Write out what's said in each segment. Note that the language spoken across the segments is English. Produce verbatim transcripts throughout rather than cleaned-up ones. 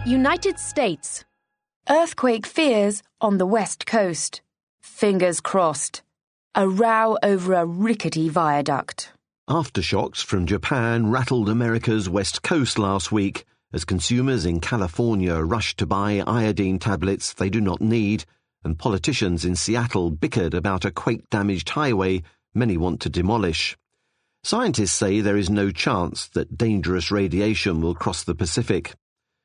United States. Earthquake fears on the West Coast. Fingers crossed. A row over a rickety viaduct. Aftershocks from Japan rattled America's West Coast last week as consumers in California rushed to buy iodine tablets they do not need, and politicians in Seattle bickered about a quake-damaged highway many want to demolish. Scientists say there is no chance that dangerous radiation will cross the Pacific.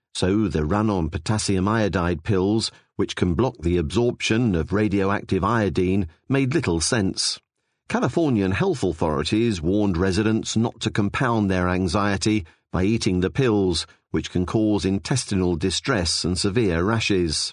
So the run-on potassium iodide pills, which can block the absorption of radioactive iodine, made little sense. Californian health authorities warned residents not to compound their anxiety by eating the pills, which can cause intestinal distress and severe rashes.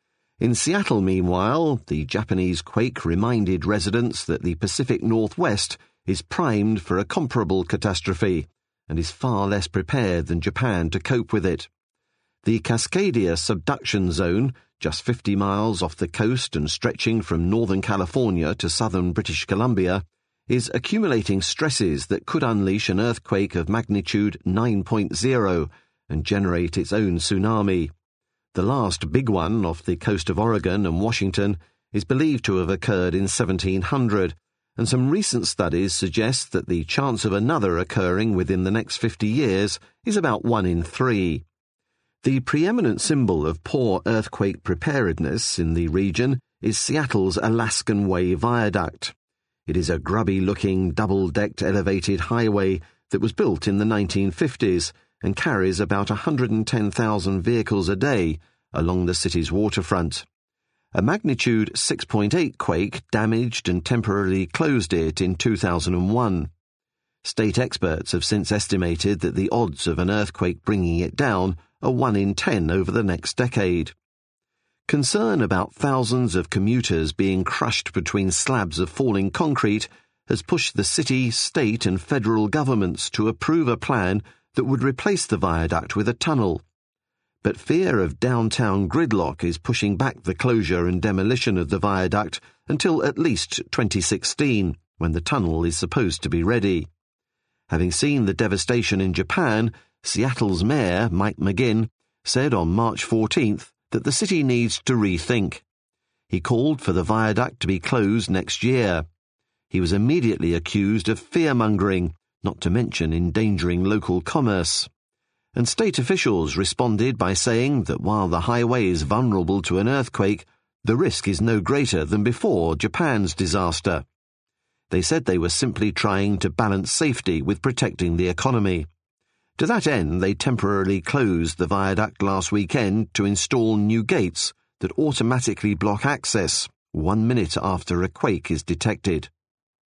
In Seattle, meanwhile, the Japanese quake reminded residents that the Pacific Northwest is primed for a comparable catastrophe and is far less prepared than Japan to cope with it. The Cascadia subduction zone, just fifty miles off the coast and stretching from northern California to southern British Columbia, is accumulating stresses that could unleash an earthquake of magnitude nine point oh and generate its own tsunami. The last big one off the coast of Oregon and Washington is believed to have occurred in seventeen hundred, and some recent studies suggest that the chance of another occurring within the next fifty years is about one in three. The preeminent symbol of poor earthquake preparedness in the region is Seattle's Alaskan Way Viaduct. It is a grubby-looking, double-decked elevated highway that was built in the nineteen fifties and carries about one hundred ten thousand vehicles a day along the city's waterfront. A magnitude six point eight quake damaged and temporarily closed it in two thousand one. State experts have since estimated that the odds of an earthquake bringing it down are one in ten over the next decade. Concern about thousands of commuters being crushed between slabs of falling concrete has pushed the city, state and federal governments to approve a plan that would replace the viaduct with a tunnel. But fear of downtown gridlock is pushing back the closure and demolition of the viaduct until at least twenty sixteen, when the tunnel is supposed to be ready. Having seen the devastation in Japan, Seattle's mayor, Mike McGinn, said on March fourteenth that the city needs to rethink. He called for the viaduct to be closed next year. He was immediately accused of fear-mongering, not to mention endangering local commerce. And state officials responded by saying that while the highway is vulnerable to an earthquake, the risk is no greater than before Japan's disaster. They said they were simply trying to balance safety with protecting the economy. To that end, they temporarily closed the viaduct last weekend to install new gates that automatically block access one minute after a quake is detected.